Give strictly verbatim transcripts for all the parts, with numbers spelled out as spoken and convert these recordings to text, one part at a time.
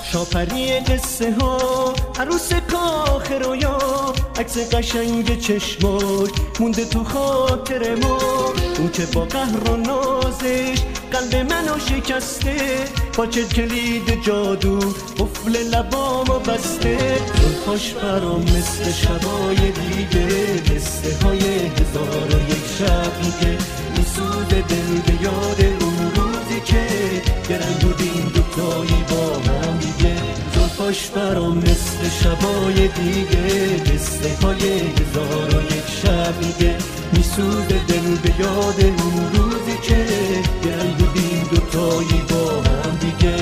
شاپری قصه ها، عروس کاخ رویا، عکس قشنگ چشماش مونده تو خاطر ما. اون که با قهر و نازش قلب منو شکسته، با چه کلید جادو قفل لبامو بسته. زلفاش برام مثل شبای دیگه، قصه های هزار و یک شب میگه، میسود دل به یاد اون روزی که گرنگ بودیم دوتایی با هم دیگه. زلفاش برام مثل شبای دیگه، قصه های هزار و یک شب میگه، میسود دل به یاد اون روزی که گرنگ بودیم دوتایی با هم دیگه.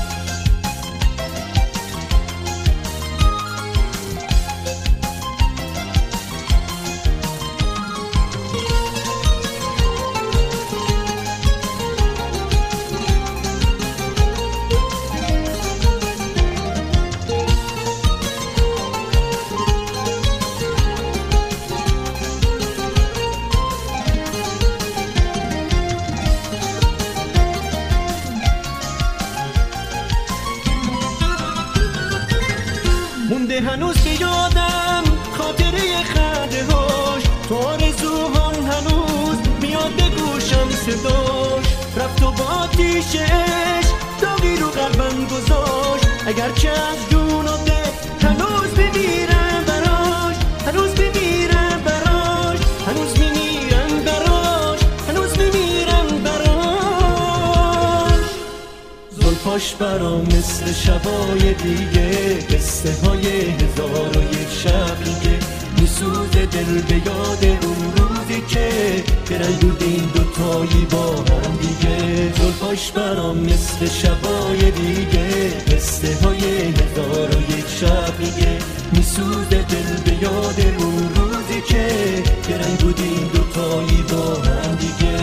مونده هنوز بیادم خاطره خنده هاش، تو آرزوهام هنوز میاد به گوشم صداش. رفت و با آتیشش داغی رو قلبم گذاشت، اگرچه از جون و دل هنوز بمیرم براش، هنوز بمیرم براش، هنوز میمیرم براش، هنوز میمیرم براش. زلفاش برام مثل شبای دیگه، قصه های هزار و یک شب میگه، میسوز دل به یاد اون روزی که گرنگ بودیم دوتایی با هم دیگه. زلفاش برام مثل شبای دیگه، قصه های هزار و یک شب میگه، میسوز دل به یاد اون روزی که گرنگ بودیم دوتایی با هم دیگه.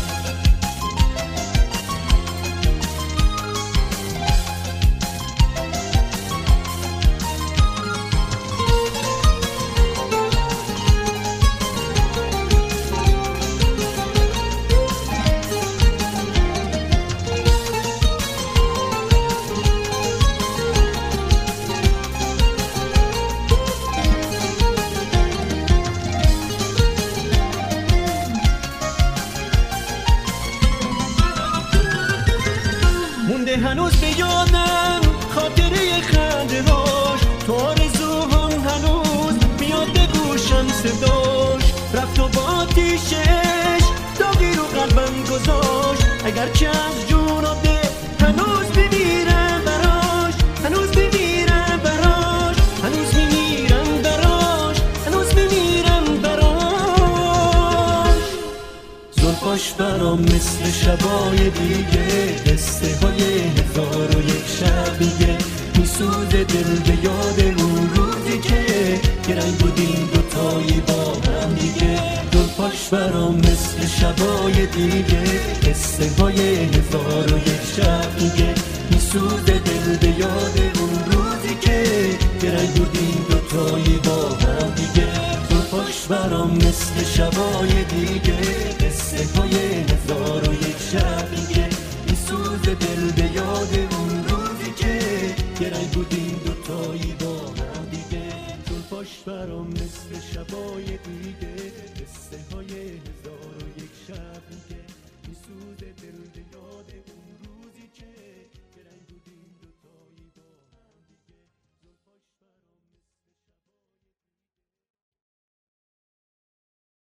مونده هنوز بیادم خاطره خنده هاش، تو آرزوهام هنوز میاد به گوشم صداش. رفت و با آتیشش داغی رو قلبم گذاشت، اگرچه از جون و دل هنوز بمیرم براش، هنوز بمیرم براش، هنوز میمیرم براش، هنوز میمیرم براش. زلفاش برام مثل شبای دیگه، قصه های هزار و یک شب میگه، میسود دل به یاد اون روزی که گرنگ بودیم دوتایی با هم دیگه. زلفاش برام مثل شبای دیگه، قصه های هزار و یک شب میگه، میسود دل به یاد اون روزی که گرنگ بودیم دوتایی با هم دیگه. زلفاش برام مثل شبای دیگه، قصه های هزار و یک شب میگه، میسوز دل به یاد اون روزی که گرنگ بودیم دوتایی با هم دیگه. زلفاش برام مثل شبای دیگه، قصه های هزار